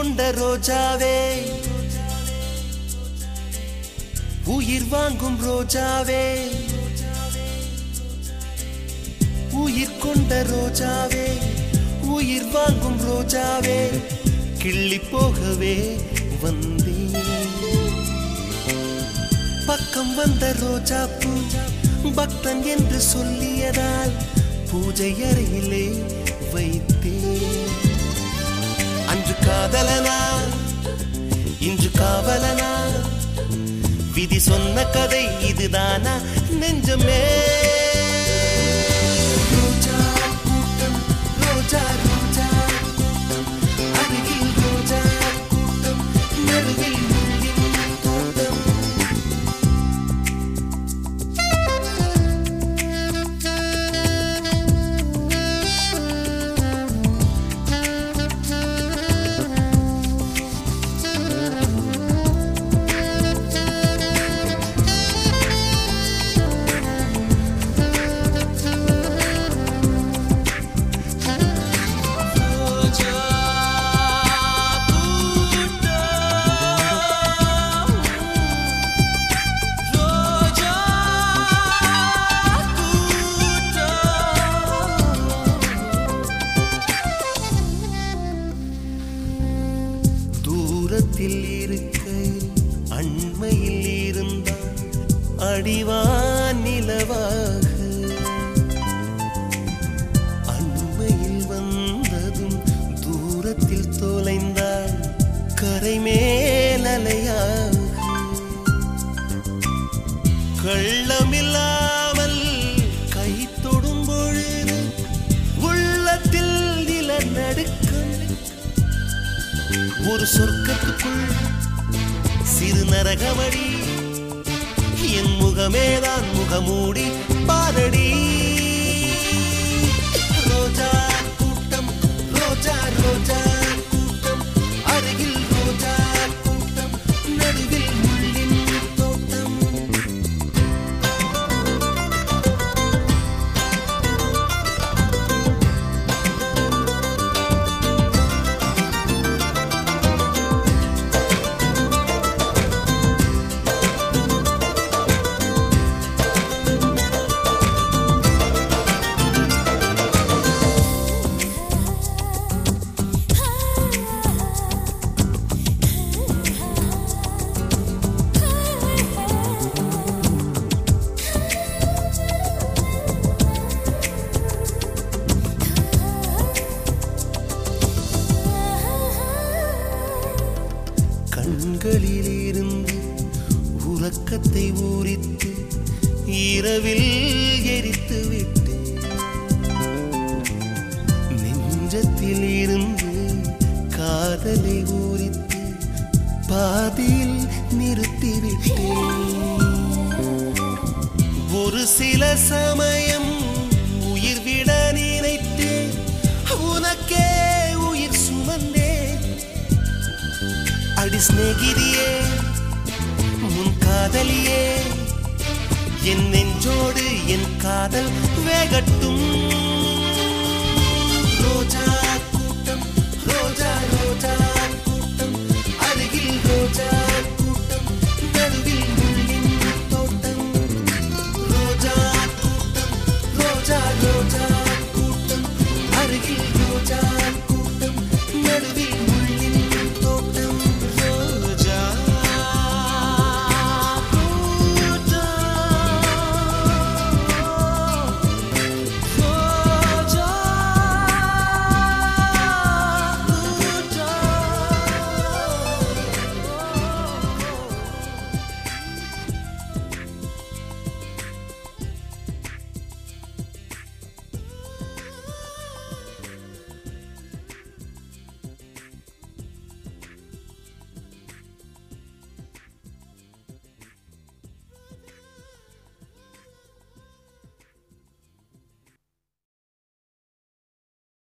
கொண்ட ரோஜாவே உயிர் வாங்கும் ரோஜாவே உயிர் கொண்ட ரோஜாவே உயிர் வாங்கும் ரோஜாவே கிள்ளி போகவே வந்தேன் பக்கம் வந்த ரோஜா பூ பக்தன் என்று சொல்லியதால் பூஜை அறையிலே வைத்தேன் அன்று காதலனா இன்று காவலனா விதி சொன்ன கதை இதுதானா நெஞ்சமே ரோஜா கூட்டம் ரோஜா ரோஜா அருகில் ரோஜா கூட்டம் நடுவில் முள்ளின் தோட்டம் அண்மையில் இருந்தால் அடிவான் நிலவாக அண்மையில் வந்ததும் தூரத்தில் தொலைந்தால் கரை மேலலையாக கள்ளமில்லாமல் கை தொடும் பொழுது உள்ளத்தில் நிலநடுக்கம் ஒரு சொர்க்கத்துக்குள் சிறு நரகமடி என் முகமேதான் முகமூடி பாரடி ரோஜா கூட்டம் ரோஜா ரோஜா கூட்டம் அருகில் ரோஜா கூட்டம் நடுவில் முள்ளின் தோட்டம் கண்களிலிருந்து உறக்கத்தை ஊறித்து இரவில் எரித்து விட்டு நெஞ்சத்தில் இருந்து காதலை ஊறித்து பாதியில் நிறுத்திவிட்டேன் ஒரு சில சமயம் உயிர் விட நினைத்தேன் உனக்கே உயிர் சுமந்தேன் அடி சிநேகிதியே உன் காதலியே என் நெஞ்சோடு என் காதல் வேகட்டும்